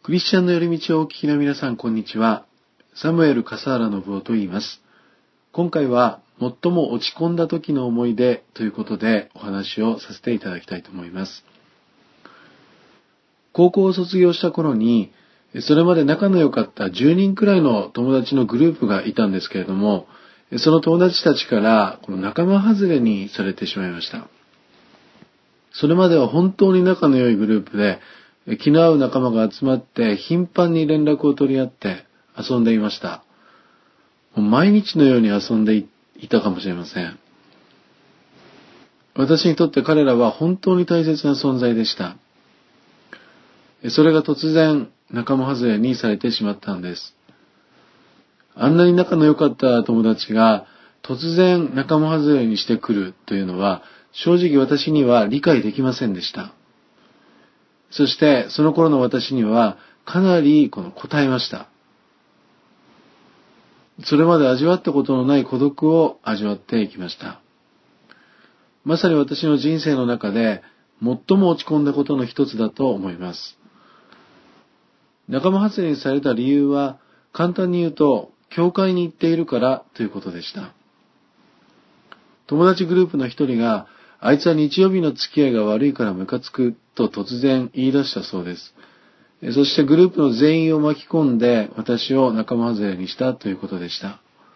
クリスチャンの寄り道をお聞きの皆さん、こんにちは。サムエル・笠原信夫と言います。今回は、最も落ち込んだ時の思い出ということでお話をさせていただきたいと思います。高校を卒業した頃に、それまで仲の良かった10人くらいの友達のグループがいたんですけれども、その友達たちからこの仲間外れにされてしまいました。それまでは本当に仲の良いグループで、気の合う仲間が集まって頻繁に連絡を取り合って遊んでいました。もう毎日のように遊んでいたかもしれません。私にとって彼らは本当に大切な存在でした。それが突然仲間外れにされてしまったんです。あんなに仲の良かった友達が突然仲間外れにしてくるというのは正直私には理解できませんでした。そしてその頃の私にはかなり応えました。それまで味わったことのない孤独を味わっていきました。まさに私の人生の中で最も落ち込んだことの一つだと思います。仲間外れにされた理由は簡単に言うと教会に行っているからということでした。友達グループの一人があいつは日曜日の付き合いが悪いからムカつくと突然言い出したそうです。そしてグループの全員を巻き込んで私を仲間外れにしたということでした。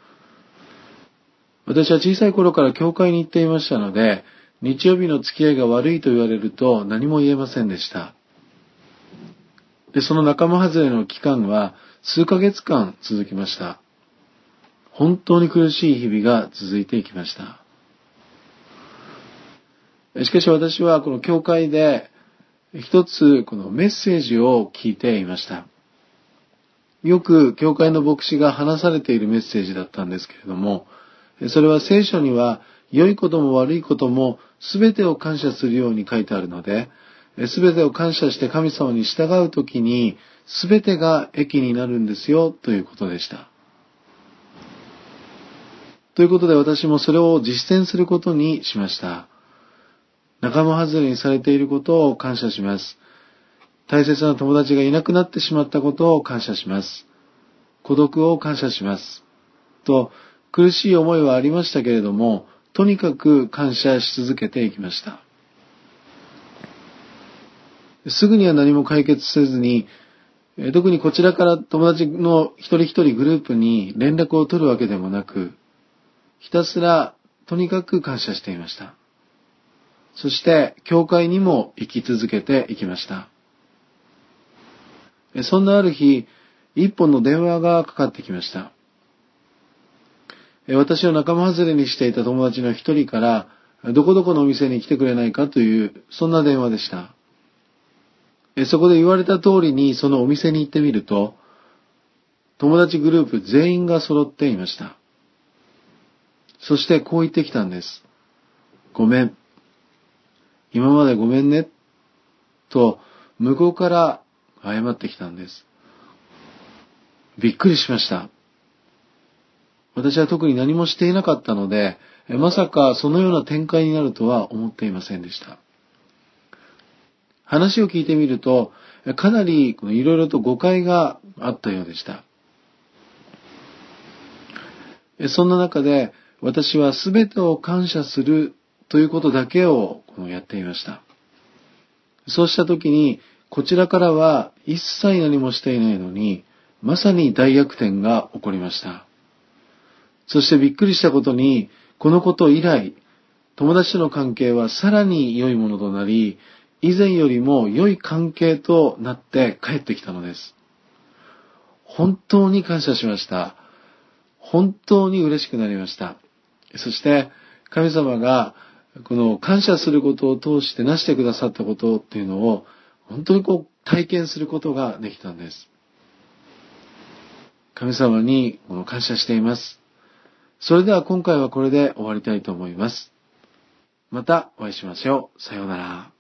私は小さい頃から教会に行っていましたので、日曜日の付き合いが悪いと言われると何も言えませんでした。で、その仲間外れの期間は数ヶ月間続きました。本当に苦しい日々が続いていきました。しかし私はこの教会で一つこのメッセージを聞いていました。よく教会の牧師が話されているメッセージだったんですけれども、それは聖書には良いことも悪いことも全てを感謝するように書いてあるので、全てを感謝して神様に従うときに全てが益になるんですよということでした。ということで私もそれを実践することにしました。仲間外れにされていることを感謝します。大切な友達がいなくなってしまったことを感謝します。孤独を感謝します。と、苦しい思いはありましたけれども、とにかく感謝し続けていきました。すぐには何も解決せずに、特にこちらから友達の一人一人グループに連絡を取るわけでもなく、ひたすらとにかく感謝していました。そして、教会にも行き続けていきました。そんなある日、一本の電話がかかってきました。私を仲間外れにしていた友達の一人から、どこどこのお店に来てくれないかという、そんな電話でした。そこで言われた通りにそのお店に行ってみると、友達グループ全員が揃っていました。そしてこう言ってきたんです。ごめん。今までごめんね。と、向こうから謝ってきたんです。びっくりしました。私は特に何もしていなかったので、まさかそのような展開になるとは思っていませんでした。話を聞いてみると、かなりいろいろと誤解があったようでした。そんな中で、私は全てを感謝するということだけをやっていました。そうした時に、こちらからは一切何もしていないのに、まさに大逆転が起こりました。そしてびっくりしたことに、このこと以来、友達との関係はさらに良いものとなり、以前よりも良い関係となって帰ってきたのです。本当に感謝しました。本当に嬉しくなりました。そして神様がこの感謝することを通して成してくださったことっていうのを本当に体験することができたんです。神様に感謝しています。それでは今回はこれで終わりたいと思います。またお会いしましょう。さようなら。